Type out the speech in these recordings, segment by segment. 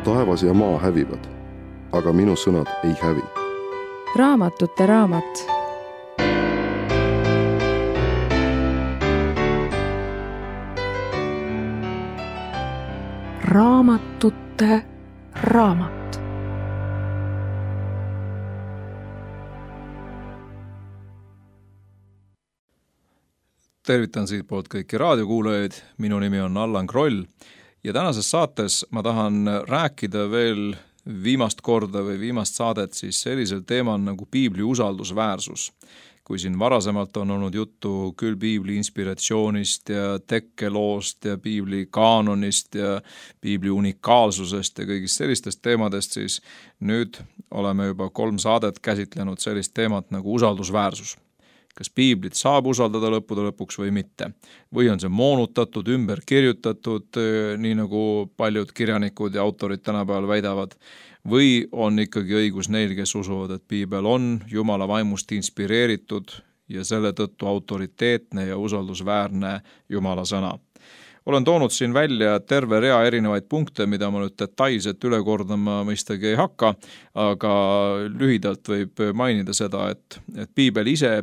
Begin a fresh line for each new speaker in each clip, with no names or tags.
taevas ja maa hävivad, aga minu sõnad ei hävi.
Raamatute raamat.
Raamatute raamat.
Tervitan siit poolt kõiki raadiokuulajaid, minu nimi on Allan Kroll ja tänases saates ma tahan rääkida veel viimast korda või viimast saadet siis sellisel teemal nagu piibli usaldusväärsus. Kui siin varasemalt on olnud juttu küll piibli inspiratsioonist ja tekkeloost ja piibli kaanonist ja piibli unikaalsusest ja kõigist sellistest teemadest, siis nüüd oleme juba 3 saadet käsitlenud sellist teemat nagu usaldusväärsus. Kas piiblit saab usaldada lõppude lõpuks või mitte? Või on see moonutatud, ümber kirjutatud, nii nagu paljud kirjanikud ja autorid tänapäeval väidavad? Või on ikkagi õigus neil, kes usuvad, et piibel on Jumala vaimust inspireeritud ja selle tõttu autoriteetne ja usaldusväärne Jumala sõna? Olen toonud siin välja terve rea erinevaid punkte, mida ma nüüd detailselt üle kordama mõistagi ei hakka, aga lühidalt võib mainida seda, et piibel ise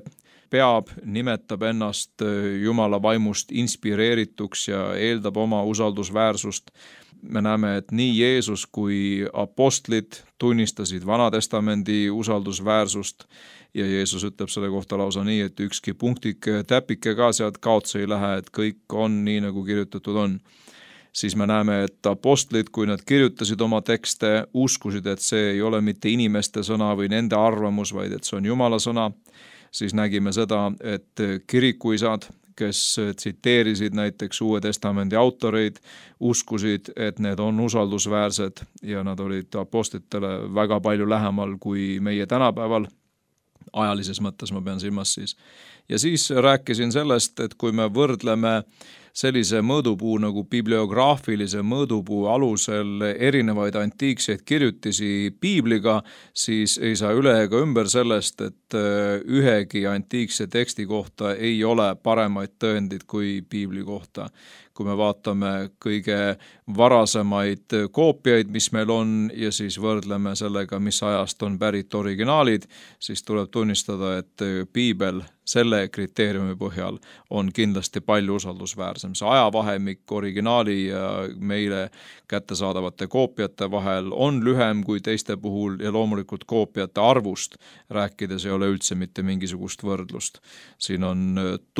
nimetab ennast Jumala vaimust inspireerituks ja eeldab oma usaldusväärsust. Me näeme, et nii Jeesus kui apostlid tunnistasid Vanatestamendi usaldusväärsust ja Jeesus ütleb selle kohta lausa nii, et ükski punktike täpike ka sealt kaotsi ei lähe, et kõik on nii, nagu kirjutatud on. Siis me näeme, et apostlid, kui nad kirjutasid oma tekste, uskusid, et see ei ole mitte inimeste sõna või nende arvamus, vaid et see on Jumala sõna. Siis nägime seda, et kirikuisad, kes tsiteerisid näiteks Uue Testamendi autoreid, uskusid, et need on usaldusväärsed ja nad olid apostlitele väga palju lähemal kui meie tänapäeval, ajalises mõttes ma pean silmas siis. Ja siis rääkisin sellest, et kui me võrdleme sellise mõõdupuu nagu bibliograafilise mõõdupuu alusel erinevaid antiikseid kirjutisi piibliga, siis ei saa üle ega ümber sellest, et ühegi antiikse teksti kohta ei ole paremaid tõendid kui piibli kohta. Kui me vaatame kõige varasemaid koopiaid, mis meil on, ja siis võrdleme sellega, mis ajast on pärit originaalid, siis tuleb tunnistada, et piibel selle kriteeriumi põhjal on kindlasti palju usaldusväärsem. See ajavahemik originaali ja meile kättesaadavate koopiate vahel on lühem kui teiste puhul ja loomulikult koopiate arvust rääkides ei ole üldse mitte mingisugust võrdlust. Siin on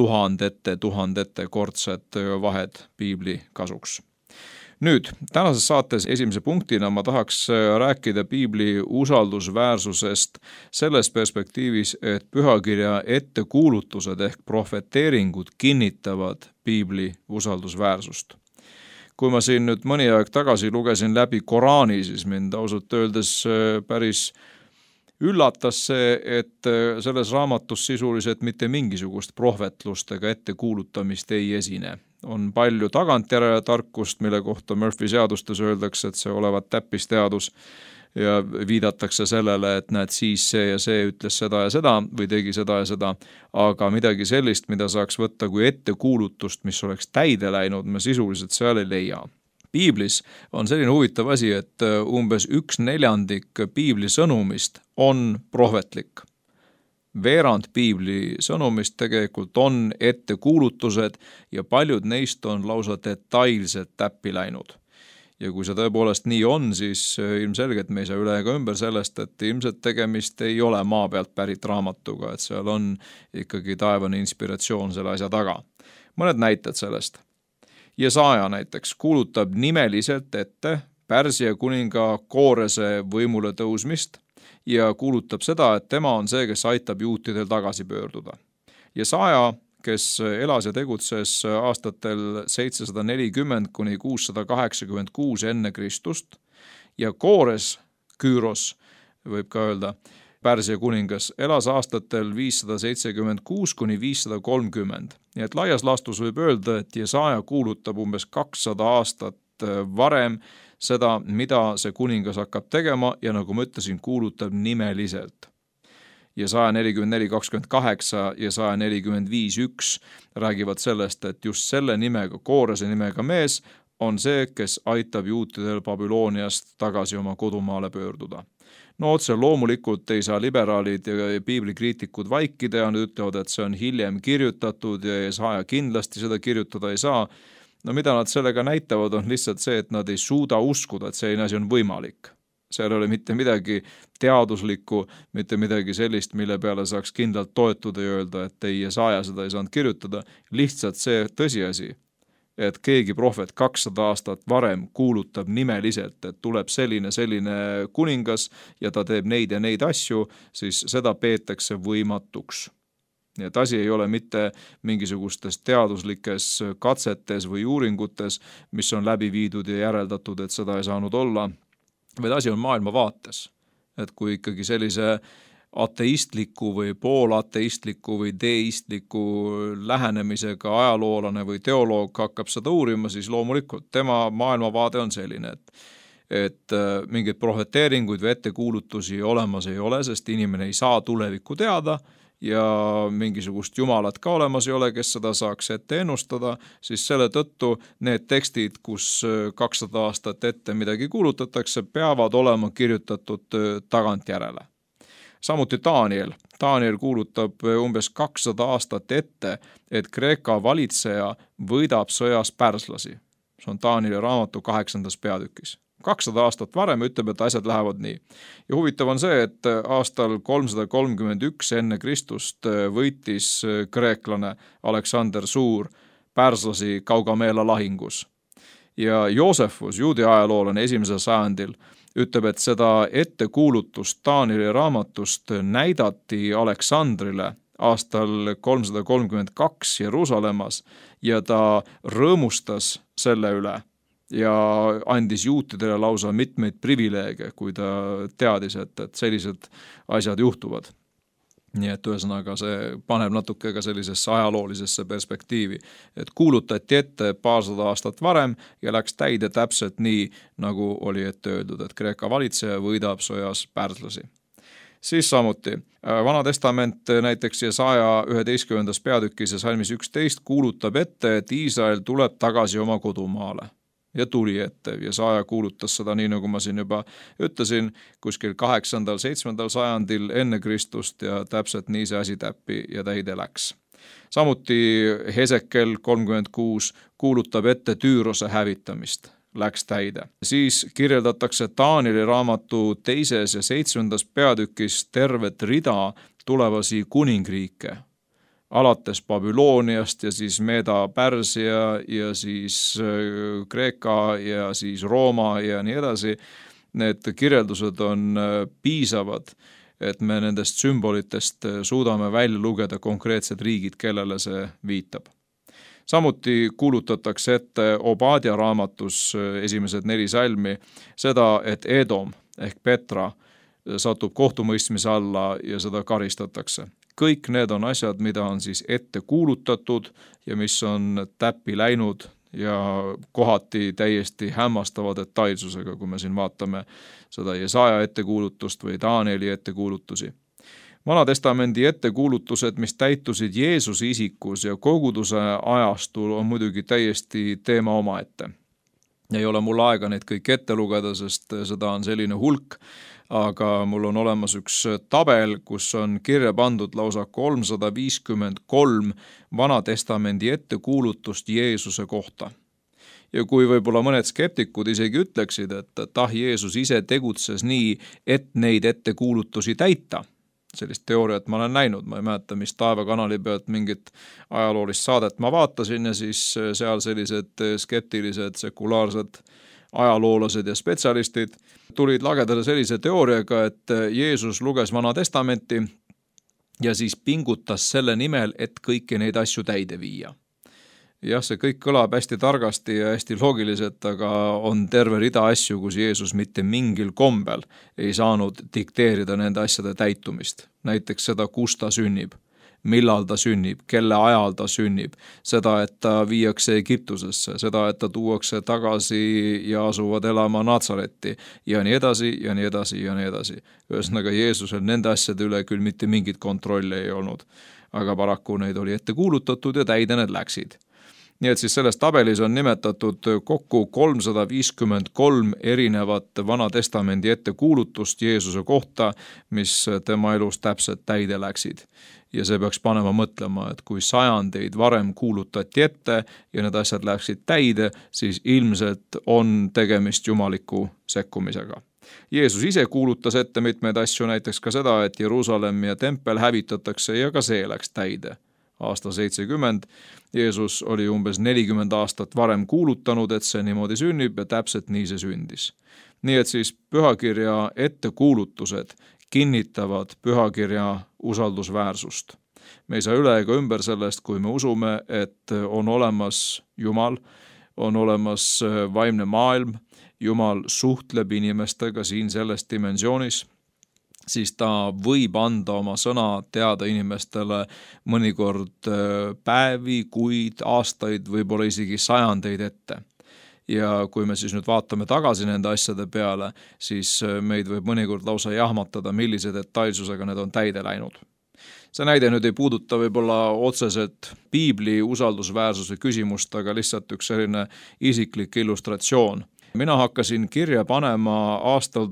tuhandete kordsed vahed piibli kasuks. Nüüd, tänases saates esimese punktina ma tahaks rääkida piibli usaldusväärsusest selles perspektiivis, et pühakirja ettekuulutused ehk profeteeringud kinnitavad piibli usaldusväärsust. Kui ma siin nüüd mõni aeg tagasi lugesin läbi Koraani, siis mind ausalt öeldes päris üllatas see, et selles raamatus sisuliselt mitte mingisugust prohvetlust ega ettekuulutamist ei esine. On palju tagantjärele tarkust, mille kohta Murphy seadustes öeldakse, et see olevat täppisteadus ja viidatakse sellele, et näed siis see ja see ütles seda ja seda või tegi seda ja seda, aga midagi sellist, mida saaks võtta kui ettekuulutust, mis oleks täide läinud, me sisuliselt seal ei leia. Piiblis on selline huvitav asi, et umbes 1/4 piibli sõnumist on prohvetlik. Veerand piibli sõnumist tegelikult on ettekuulutused ja paljud neist on lausa detailselt täppi läinud. Ja kui see tõepoolest nii on, siis ilmselgelt me ei saa üle ega ümber sellest, et ilmselt tegemist ei ole maa pealt pärit raamatuga, et seal on ikkagi taevane inspiratsioon selle asja taga. Mõned näited sellest. Jesaja näiteks kuulutab nimeliselt ette Pärsia kuninga Koorese võimule tõusmist ja kuulutab seda, et tema on see, kes aitab juutidel tagasi pöörduda. Jesaja, kes elas ja tegutses aastatel 740 kuni 686 enne Kristust ja Koores, Küüros, võib ka öelda, Pärsia kuningas, elas aastatel 576 kuni 530. Nii et laias laastus võib öelda, et Jesaja kuulutab umbes 200 aastat varem seda, mida see kuningas hakkab tegema ja nagu ma ütlesin, kuulutab nimeliselt. Jesaja 44:28 ja 145:1 räägivad sellest, et just selle nimega, Koorese nimega mees on see, kes aitab juutidel Babyloniast tagasi oma kodumaale pöörduda. No otse loomulikult ei saa liberaalid ja piiblikriitikud vaikida ja nad ütlevad, et see on hiljem kirjutatud ja Jesaja kindlasti seda kirjutada ei saa. No mida nad sellega näitavad, on lihtsalt see, et nad ei suuda uskuda, et selline asi on võimalik. Seal ei ole mitte midagi teaduslikku, mitte midagi sellist, mille peale saaks kindlalt toetuda ja öelda, et ei Jesaja seda ei saanud kirjutada. Lihtsalt see tõsiasi, et keegi prohvet 200 aastat varem kuulutab nimeliselt, et tuleb selline kuningas ja ta teeb neid ja neid asju, siis seda peetakse võimatuks. Nii et asi ei ole mitte mingisugustes teaduslikes katsetes või uuringutes, mis on läbi viidud ja järeldatud, et seda ei saanud olla, vaid asi on maailma vaates. Et kui ikkagi sellise ateistliku või poolateistliku või deistliku lähenemisega ajaloolane või teoloog hakkab seda uurima, siis loomulikult tema maailmavaade on selline, et mingeid prohveteeringuid või ettekuulutusi olemas ei ole, sest inimene ei saa tulevikku teada ja mingisugust jumalat ka olemas ei ole, kes seda saaks ette ennustada, siis selle tõttu need tekstid, kus 200 aastat ette midagi kuulutatakse, peavad olema kirjutatud tagantjärele. Samuti Daniel kuulutab umbes 200 aastat ette, et Kreeka valitseja võidab sõjas pärslasi. See on Danieli raamatu 8. peatükis. 200 aastat varem ütleb, et asjad lähevad nii. Ja huvitav on see, et aastal 331 enne Kristust võitis kreeklane Aleksander Suur pärslasi Gaugamela lahingus. Ja Joosefus, juudi ajaloolane 1. sajandil, ütleb, et seda ettekuulutust Danieli raamatust näidati Aleksandrile aastal 332 Jeruusalemmas ja ta rõõmustas selle üle ja andis juutidele lausa mitmeid privileege, kui ta teadis, et sellised asjad juhtuvad. Nii et ühesõnaga see paneb natuke ka sellisesse ajaloolisesse perspektiivi, et kuulutati ette paarsada aastat varem ja läks täide täpselt nii, nagu oli ette öeldud, et Kreeka valitseja võidab sõjas pärslasi. Siis samuti Vana Testament näiteks Jesaja 11. peatükis ja salmis 11 kuulutab ette, et Iisrael tuleb tagasi oma kodumaale. Ja tuli ette. Jesaja kuulutas seda nii, nagu ma siin juba ütlesin, kuskil 8. 7. sajandil enne Kristust ja täpselt nii see asi täppi ja täide läks. Samuti Hesekel 36 kuulutab ette Tüürose hävitamist, läks täide. Siis kirjeldatakse Danieli raamatu 2. ja 7. peatükis tervet rida tulevasi kuningriike. Alates Babyloniast ja siis Meeda-Pärsia ja siis Kreeka ja siis Rooma ja nii edasi. Need kirjeldused on piisavad, et me nendest sümbolitest suudame välja lugeda konkreetsed riigid, kellele see viitab. Samuti kuulutatakse ette Obadia raamatus esimesed 4 salmi seda, et Edom ehk Petra satub kohtumõistmise alla ja seda karistatakse. Kõik need on asjad, mida on siis ette kuulutatud ja mis on täppi läinud ja kohati täiesti hämmastava detailsusega, kui me siin vaatame seda Jesaja ettekuulutust või Danieli ettekuulutusi. Vanatestamendi ettekuulutused, mis täitusid Jeesuse isikus ja koguduse ajastul, on muidugi täiesti teema omaette. Ei ole mul aega neid kõik ette lugeda, sest seda on selline hulk, aga mul on olemas üks tabel, kus on kirja pandud lausa 353 Vanatestamendi ettekuulutust Jeesuse kohta. Ja kui võib-olla mõned skeptikud isegi ütleksid, et Jeesus ise tegutses nii, et neid ettekuulutusi täita, sellist teooriat ma olen näinud, ma ei mäleta, mis Taevakanali pealt mingit ajaloolist saadet ma vaatasin ja siis seal sellised skeptilised, sekulaarsed ajaloolased ja spetsialistid tulid lagedale sellise teooriaga, et Jeesus luges Vana Testamenti ja siis pingutas selle nimel, et kõiki neid asju täide viia. Jah, see kõik kõlab hästi targasti ja hästi loogiliselt, aga on terve rida asju, kus Jeesus mitte mingil kombel ei saanud dikteerida nende asjade täitumist. Näiteks seda, kus ta sünnib, millal ta sünnib, kelle ajal ta sünnib, seda, et ta viiakse Egiptusesse, seda, et ta tuuakse tagasi ja asuvad elama Natsaretti ja nii edasi ja nii edasi ja nii edasi. Ühesõnaga Jeesusel nende asjade üle küll mitte mingit kontrolli ei olnud, aga paraku neid oli ette kuulutatud ja täide need läksid. Nii et siis selles tabelis on nimetatud kokku 353 erinevat Vana Testamendi ettekuulutust Jeesuse kohta, mis tema elus täpselt täide läksid. Ja see peaks panema mõtlema, et kui sajandeid varem kuulutati ette ja need asjad läksid täide, siis ilmselt on tegemist jumaliku sekkumisega. Jeesus ise kuulutas ette mitmeid asju, näiteks ka seda, et Jeruusalemm ja tempel hävitatakse ja ka see läks täide. Aastal 70 Jeesus oli umbes 40 aastat varem kuulutanud, et see niimoodi sünnib ja täpselt nii see sündis. Nii et siis pühakirja ettekuulutused kinnitavad pühakirja usaldusväärsust. Me ei saa üle ega ümber sellest, kui me usume, et on olemas Jumal, on olemas vaimne maailm, Jumal suhtleb inimestega siin selles dimensioonis, siis ta võib anda oma sõna teada inimestele mõnikord päevi, kuid, aastaid, võib-olla isegi sajandeid ette. Ja kui me siis nüüd vaatame tagasi nende asjade peale, siis meid võib mõnikord lausa jahmatada, millise detailsusega need on täide läinud. See näide nüüd ei puuduta võib-olla otseselt piibli usaldusväärsuse küsimust, aga lihtsalt üks selline isiklik illustratsioon. Mina hakkasin kirja panema aastal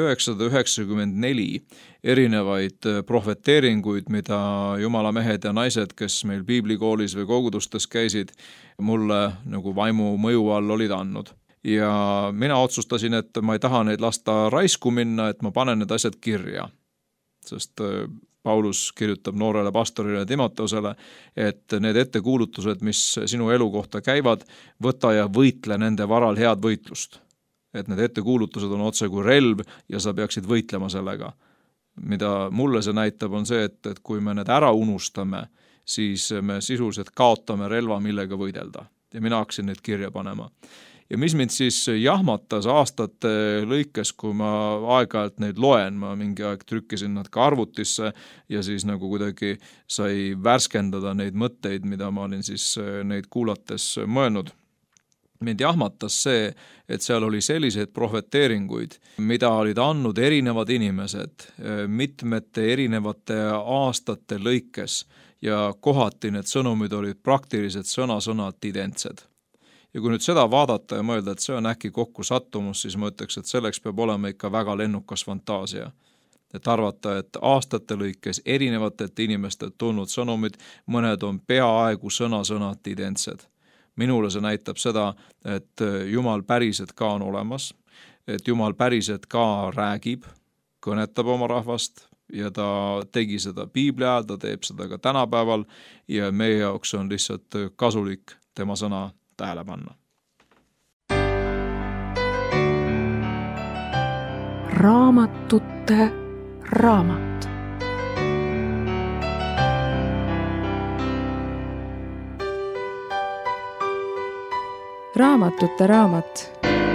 1994 erinevaid prohveteeringuid, mida jumala mehed ja naised, kes meil piiblikoolis või kogudustes käisid, mulle nagu vaimu mõju all olid andnud. Ja mina otsustasin, et ma ei taha neid lasta raisku minna, et ma panen need asjad kirja. Sest Paulus kirjutab noorele pastorile Timoteusele, et need ettekuulutused, mis sinu elu kohta käivad, võta ja võitle nende varal head võitlust. Et need ettekuulutused on otse kui relv ja sa peaksid võitlema sellega. Mida mulle see näitab on see, et kui me need ära unustame, siis me sisuliselt kaotame relva, millega võidelda. Ja mina hakkasin neid kirja panema. Ja mis mind siis jahmatas aastate lõikes, kui ma aeg-ajalt neid loen, ma mingi aeg trükkisin nad ka arvutisse ja siis nagu kuidagi sai värskendada neid mõtteid, mida ma olin siis neid kuulates mõelnud. Mind jahmatas see, et seal oli selliseid prohveteeringuid, mida olid andnud erinevad inimesed mitmete erinevate aastate lõikes ja kohati need sõnumid olid praktiliselt sõna-sõnalt identsed. Ja kui nüüd seda vaadata ja mõelda, et see on äkki kokku sattumus, siis ma ütleks, et selleks peab olema ikka väga lennukas fantaasia. Et arvata, et aastate lõikes erinevatelt inimestelt tulnud sõnumid, mõned on peaaegu sõna-sõnalt identsed. Minule see näitab seda, et Jumal päriselt ka on olemas, et Jumal päriselt ka räägib, kõnetab oma rahvast ja ta tegi seda piibli ajal, ta teeb seda ka tänapäeval ja meie jaoks on lihtsalt kasulik tema sõna tähele panna.
Raamatute raamat.
Raamatute raamat.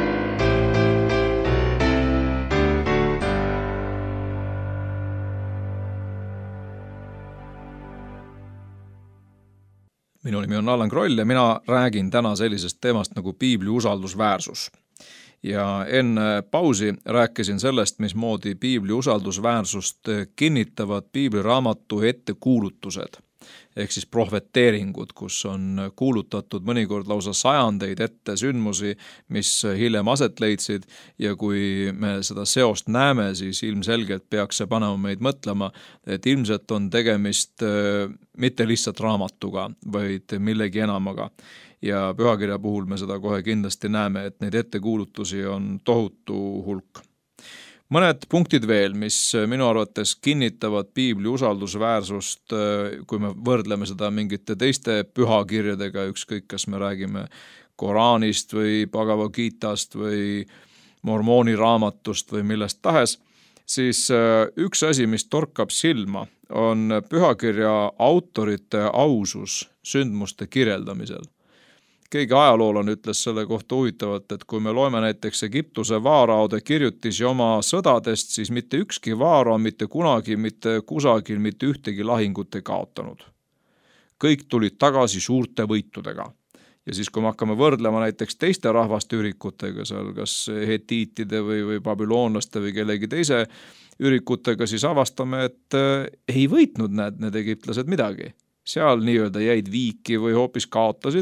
Minu nimi on Allan Kroll ja mina räägin täna sellisest teemast nagu piibli usaldusväärsus. Ja enne pausi rääkisin sellest, mismoodi piibli usaldusväärsust kinnitavad piibliraamatu ettekuulutused, ehk siis prohveteeringud, kus on kuulutatud mõnikord lausa sajandeid ette sündmusi, mis hiljem aset leidsid ja kui me seda seost näeme, siis ilmselgelt peaks see panema meid mõtlema, et ilmselt on tegemist mitte lihtsalt raamatuga, vaid millegi enamaga. Ja pühakirja puhul me seda kohe kindlasti näeme, et neid ettekuulutusi on tohutu hulk. Mõned punktid veel, mis minu arvates kinnitavad piibli usaldusväärsust, kui me võrdleme seda mingite teiste pühakirjadega, ükskõik kas me räägime Koraanist või Bhagavad Gitast või Mormooni raamatust või millest tahes, siis üks asi, mis torkab silma, on pühakirja autorite ausus sündmuste kirjeldamisel. Keegi ajaloolane ütles selle kohta huvitavalt, et kui me loeme näiteks Egiptuse vaaraode kirjutisi oma sõdadest, siis mitte ükski vaara mitte kunagi, mitte kusagil, mitte ühtegi lahingut ei kaotanud. Kõik tulid tagasi suurte võitudega. Ja siis, kui me hakkame võrdlema näiteks teiste rahvaste ürikutega, seal kas hetiitide või babüloonlaste või kellegi teise ürikutega, siis avastame, et ei võitnud need egiptlased midagi. Seal nii-öelda jäid viiki või hoopis kaotasid,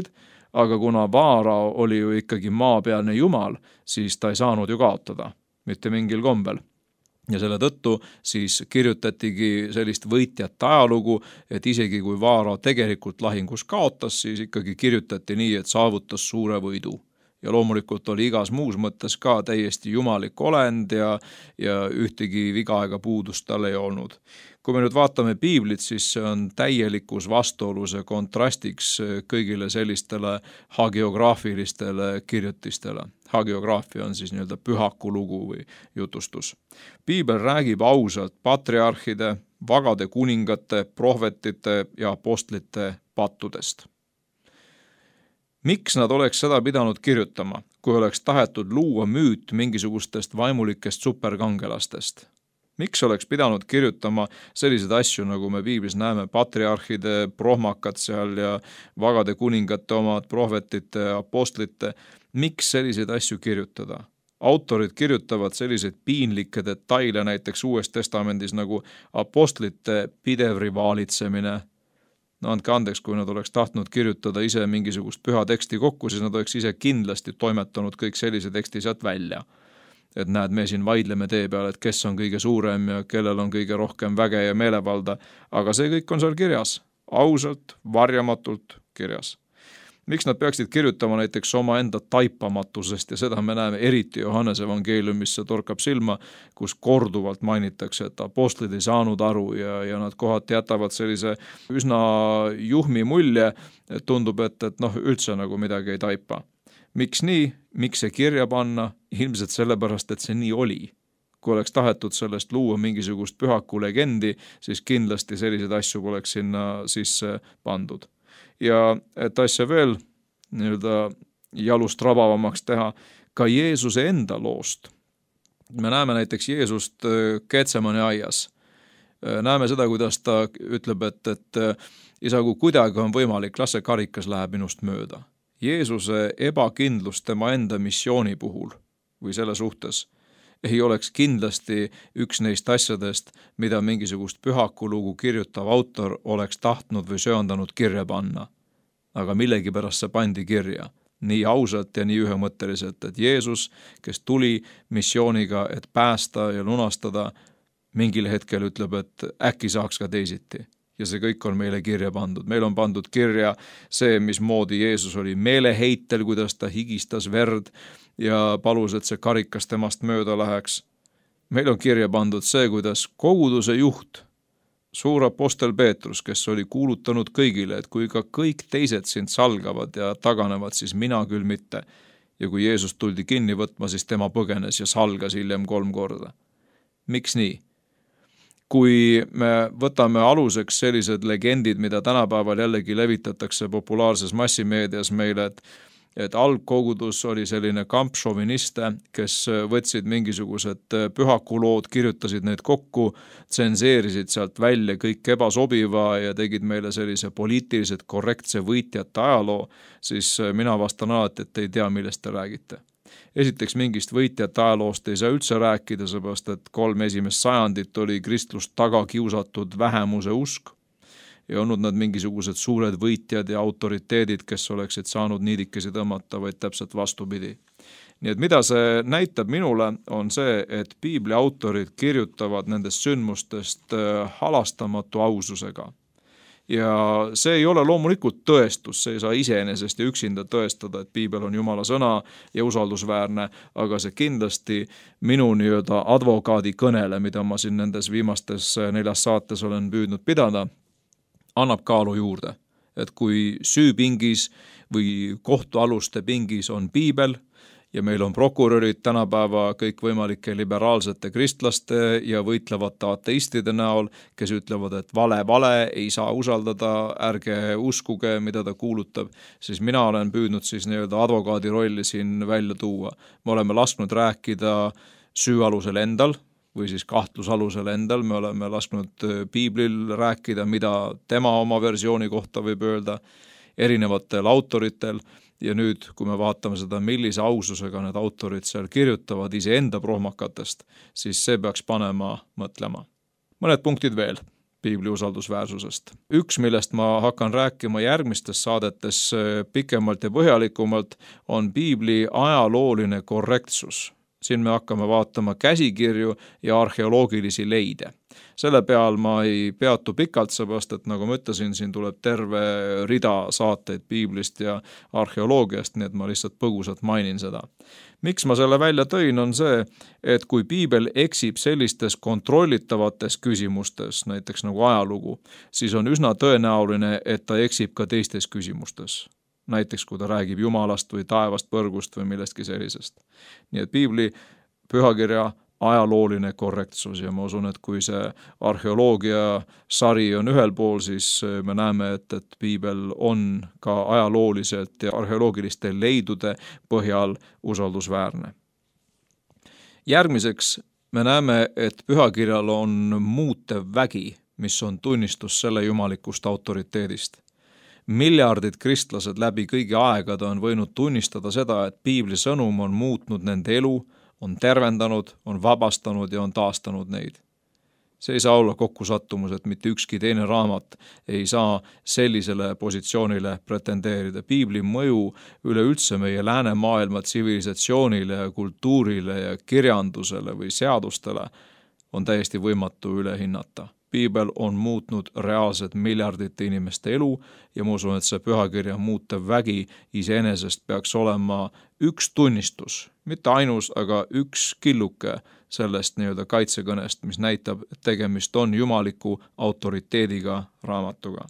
aga kuna Vaarao oli ju ikkagi maapealne jumal, siis ta ei saanud ju kaotada, mitte mingil kombel. Ja selle tõttu siis kirjutatigi sellist võitjat ajalugu, et isegi kui Vaarao tegelikult lahingus kaotas, siis ikkagi kirjutati nii, et saavutas suure võidu. Ja loomulikult oli igas muus mõttes ka täiesti jumalik olend ja ühtegi viga ega puudust tal ei olnud. Kui me nüüd vaatame piiblit, siis see on täielikus vastuolus ja kontrastiks kõigile sellistele hagiograafilistele kirjutistele. Hagiograafia on siis nii-öelda pühaku lugu või jutustus. Piibel räägib ausalt patriarhide, vagade kuningate, prohvetite ja apostlite pattudest. Miks nad oleks seda pidanud kirjutama, kui oleks tahetud luua müüt mingisugustest vaimulikest superkangelastest? Miks oleks pidanud kirjutama selliseid asju, nagu me piiblis näeme, patriarhide, prohmakad seal ja vagade kuningate omad, prohvetite, apostlite? Miks selliseid asju kirjutada? Autorid kirjutavad selliseid piinlikke detaile näiteks Uues Testamendis nagu apostlite pidev rivaalitsemine. No andke andeks, kui nad oleks tahtnud kirjutada ise mingisugust püha teksti kokku, siis nad oleks ise kindlasti toimetanud kõik sellise teksti sealt välja. Et näed, me siin vaidleme tee peal, et kes on kõige suurem ja kellel on kõige rohkem väge ja meelevalda, aga see kõik on seal kirjas, ausalt, varjamatult kirjas. Miks nad peaksid kirjutama näiteks oma enda taipamatusest ja seda me näeme eriti Johannese evangeeliumis, see torkab silma, kus korduvalt mainitakse, et apostlid ei saanud aru ja nad kohati jätavad sellise üsna juhmi mulje, et tundub, et üldse nagu midagi ei taipa. Miks nii? Miks see kirja panna? Ilmselt sellepärast, et see nii oli. Kui oleks tahetud sellest luua mingisugust pühaku legendi, siis kindlasti selliseid asju poleks sinna sisse pandud. Ja et asja veel jalust rabavamaks teha, ka Jeesuse enda loost. Me näeme näiteks Jeesust Getsemani aias. Näeme seda, kuidas ta ütleb, et isa, kui kuidagi on võimalik, las see karikas läheb minust mööda. Jeesuse ebakindlus tema enda missiooni puhul või selle suhtes ei oleks kindlasti üks neist asjadest, mida mingisugust pühakulugu kirjutav autor oleks tahtnud või söandanud kirja panna. Aga millegipärast see pandi kirja. Nii ausalt ja nii ühemõtteliselt, et Jeesus, kes tuli missiooniga, et päästa ja lunastada, mingil hetkel ütleb, et äkki saaks ka teisiti. Ja see kõik on meile kirja pandud. Meil on pandud kirja see, mismoodi Jeesus oli meeleheitel, kuidas ta higistas verd ja palus, et see karikas temast mööda läheks. Meil on kirja pandud see, kuidas koguduse juht, suur apostel Peetrus, kes oli kuulutanud kõigile, et kui ka kõik teised sind salgavad ja taganevad, siis mina küll mitte. Ja kui Jeesus tuldi kinni võtma, siis tema põgenes ja salgas hiljem 3 korda. Miks nii? Kui me võtame aluseks sellised legendid, mida tänapäeval jällegi levitatakse populaarses massimeedias meile, et algkogudus oli selline kamp šoviniste, kes võtsid mingisugused pühakulood, kirjutasid need kokku, tsenseerisid sealt välja kõik ebasobiva ja tegid meile sellise poliitiliselt korrektse võitjate ajaloo, siis mina vastan alati, et ei tea, millest te räägite. Esiteks mingist võitjate ajaloost ei saa üldse rääkida, seepärast et 3 esimest sajandit oli kristlust taga kiusatud vähemuse usk ja olnud nad mingisugused suured võitjad ja autoriteedid, kes oleksid saanud niidikesi tõmmata, vaid täpselt vastupidi. Nii et mida see näitab minule, on see, et piibli autorid kirjutavad nendest sündmustest halastamatu aususega. Ja see ei ole loomulikult tõestus, see ei saa iseenesest ja üksinda tõestada, et piibel on Jumala sõna ja usaldusväärne, aga see kindlasti minu advokaadi kõnele, mida ma siin nendes viimastes 4 saates olen püüdnud pidada, annab kaalu juurde. Et kui süüpingis või kohtualuste pingis on piibel, ja meil on prokurörid tänapäeva kõikvõimalike liberaalsete kristlaste ja võitlevate ateistide näol, kes ütlevad, et vale ei saa usaldada, ärge uskuge, mida ta kuulutab, siis mina olen püüdnud siis advokaadi rolli siin välja tuua. Me oleme lasknud rääkida süüalusel endal või siis kahtlusalusel endal, me oleme lasknud piiblil rääkida, mida tema oma versiooni kohta võib öelda, erinevatel autoritel. Ja nüüd, kui me vaatame seda, millise aususega need autorid seal kirjutavad iseenda prohmakatest, siis see peaks panema mõtlema. Mõned punktid veel. piibli usaldusväärsusest. Üks, millest ma hakkan rääkima järgmistes saadetes pikemalt ja põhjalikumalt, on piibli ajalooline korrektsus. Siin me hakkame vaatama käsikirju ja arheoloogilisi leide. Selle peal ma ei peatu pikalt, seepärast, et nagu ma ütlesin, siin tuleb terve rida saateid piiblist ja arheoloogiast, nii et ma lihtsalt põgusalt mainin seda. Miks ma selle välja tõin, on see, et kui piibel eksib sellistes kontrollitavates küsimustes, näiteks nagu ajalugu, siis on üsna tõenäoline, et ta eksib ka teistes küsimustes. Näiteks kui ta räägib Jumalast või taevast põrgust või millestki sellisest. Nii et piibli pühakirja ajalooline korrektsus ja ma usun, et kui see arheoloogia sari on ühel pool, siis me näeme, et piibel on ka ajalooliselt ja arheoloogiliste leidude põhjal usaldusväärne. Järgmiseks me näeme, et pühakirjal on muutev vägi, mis on tunnistus selle jumalikust autoriteedist. Miljardid kristlased läbi kõigi aegade on võinud tunnistada seda, et piibli sõnum on muutnud nende elu, on tervendanud, on vabastanud ja on taastanud neid. See ei saa olla kokkusattumus, et mitte ükski teine raamat ei saa sellisele positsioonile pretendeerida. Piibli mõju üleüldse meie läänemaailma tsivilisatsioonile ja kultuurile ja kirjandusele või seadustele on täiesti võimatu üle hinnata. Piibel on muutnud reaalselt miljardite inimeste elu ja ma usun, et see pühakirja muutev vägi iseenesest peaks olema üks tunnistus, mitte ainus, aga üks killuke sellest nii-öelda kaitsekõnest, mis näitab, et tegemist on jumaliku autoriteediga raamatuga.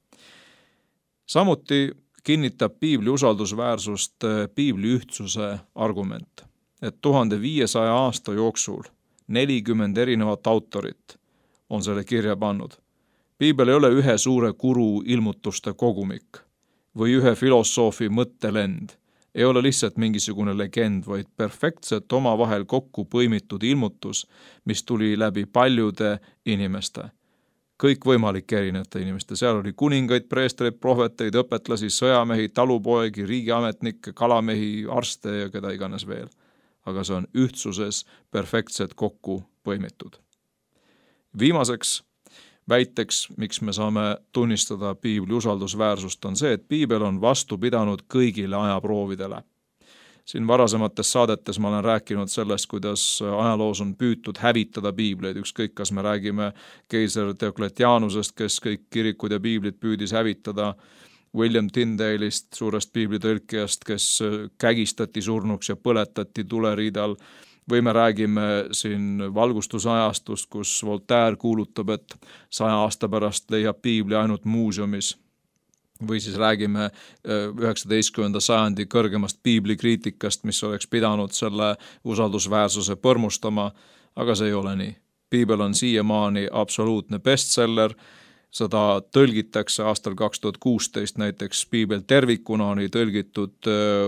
Samuti kinnitab piibli usaldusväärsust piibli ühtsuse argument, et 1500 aasta jooksul 40 erinevat autorit on selle kirja pannud. Piibel ei ole ühe suure kuru ilmutuste kogumik või ühe filosoofi mõttelend. Ei ole lihtsalt mingisugune legend, vaid perfektselt omavahel kokku põimitud ilmutus, mis tuli läbi paljude inimeste. Kõikvõimalik erinevate inimeste. Seal oli kuningaid, preestreid, prohveteid, õpetlasi, sõjamehi, talupoegi, riigiametnikke, kalamehi, arste ja keda iganes veel. Aga see on ühtsuses perfektselt kokku põimitud. Viimaseks väiteks, miks me saame tunnistada piibli usaldusväärsust, on see, et piibel on vastu pidanud kõigile ajaproovidele. Siin varasemates saadetes ma olen rääkinud sellest, kuidas ajaloos on püütud hävitada piibleid, ükskõik kas me räägime keiser Diocletianusest, kes kõik kirikud ja piiblid püüdis hävitada, William Tyndale'ist, suurest piiblitõlkijast, kes kägistati surnuks ja põletati tuleriidal, või me räägime siin valgustusajastust, kus Voltaire kuulutab, et 100 aasta pärast leiab piibli ainult muuseumis. Või siis räägime 19. sajandi kõrgemast piiblikriitikast, mis oleks pidanud selle usaldusväärsuse põrmustama, aga see ei ole nii. Piibel on siiamaani absoluutne bestseller. Seda tõlgitakse aastal 2016 näiteks piibel tervikuna oli tõlgitud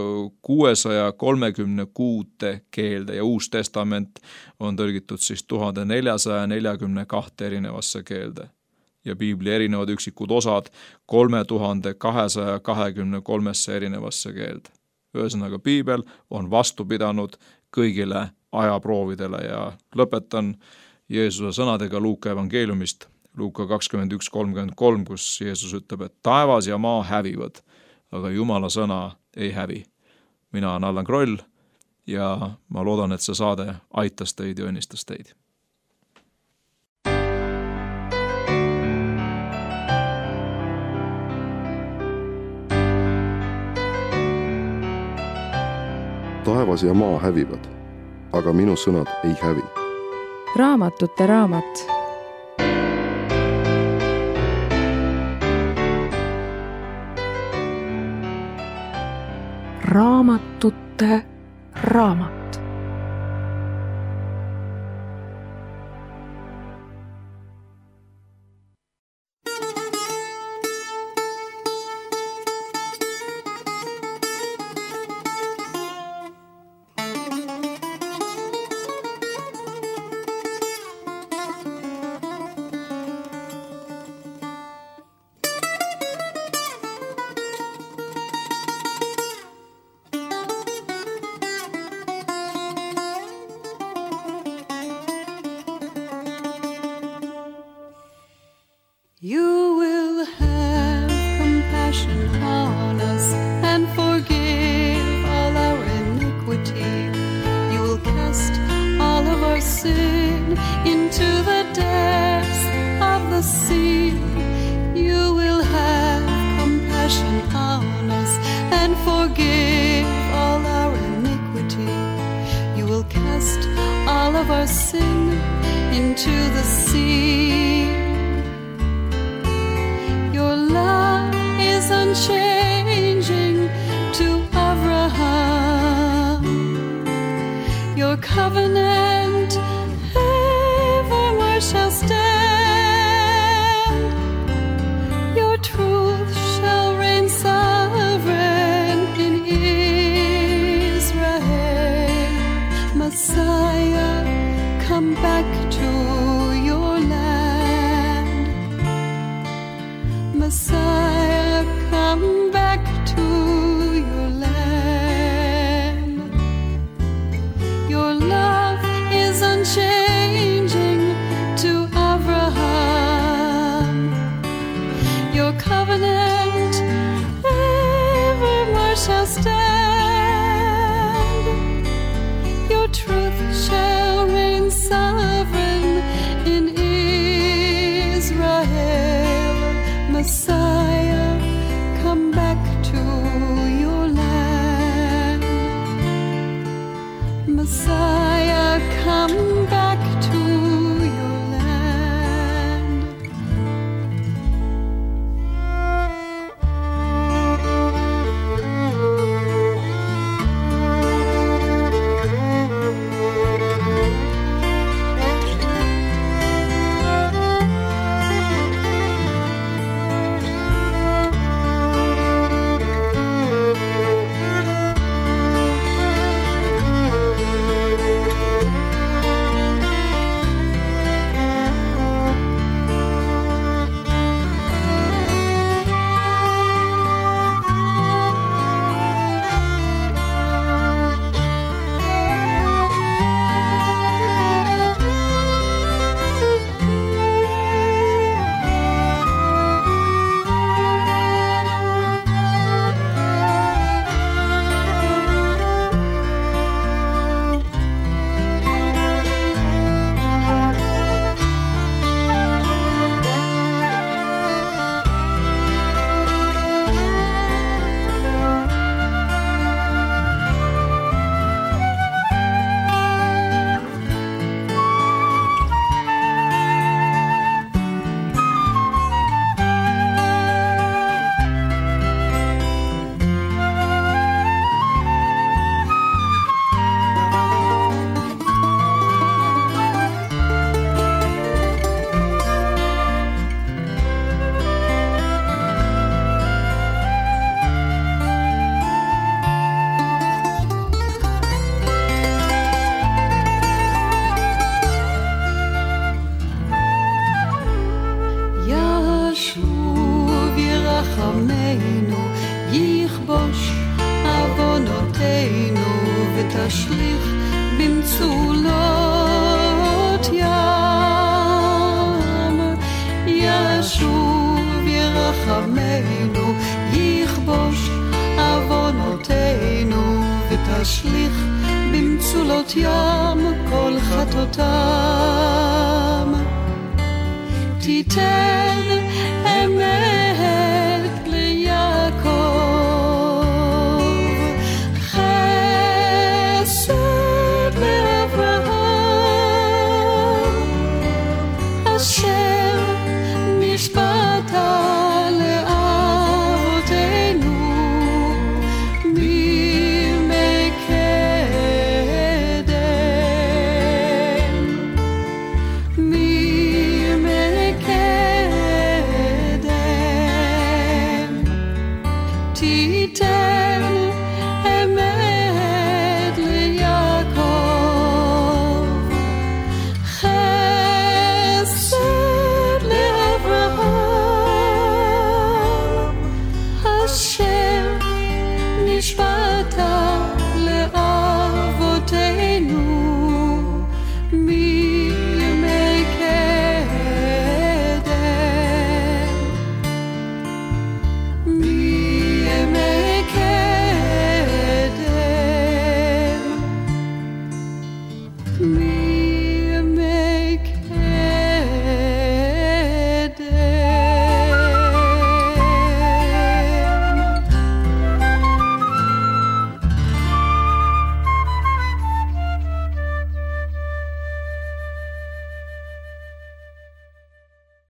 636 keelde ja Uus Testament on tõlgitud siis 1442 erinevasse keelde. Ja piibli erinevad üksikud osad 3223 erinevasse keelde. Ühesõnaga, piibel on vastu pidanud kõigile ajaproovidele ja lõpetan Jeesuse sõnadega Luuka evangeeliumist. Luuka 21:33, kus Jeesus ütleb, et taevas ja maa hävivad, aga Jumala sõna ei hävi. Mina olen Allan Kroll ja ma loodan, et see saade aitas teid ja õnnistas teid.
Taevas ja maa hävivad, aga minu sõnad ei hävi.
Raamatute raamat.
Raamatute raamat.
forgive all our iniquity. You will cast all of our sin into the sea. Your love is unchanging to Abraham. Your covenant evermore shall stand. Your truth shall reign sovereign in Israel. Messiah, come back to your land. Messiah, come back to your land. Your love is unchanging to Abraham. Your covenant evermore shall stand. Your truth shall reign sovereign in Israel. Messiah, come back to your land. Messiah, come back to your land. ישוב ירחמנו, יכבוש עוונותינו ותשליך במצולות ים. ישוב ירחמנו, יכבוש עוונותינו ותשליך במצולות ים כל חטאותם. תיתן אמת ליעקב, חסד לאברהם, אשר נשבעת לאבותינו בימי קדם. בימי קדם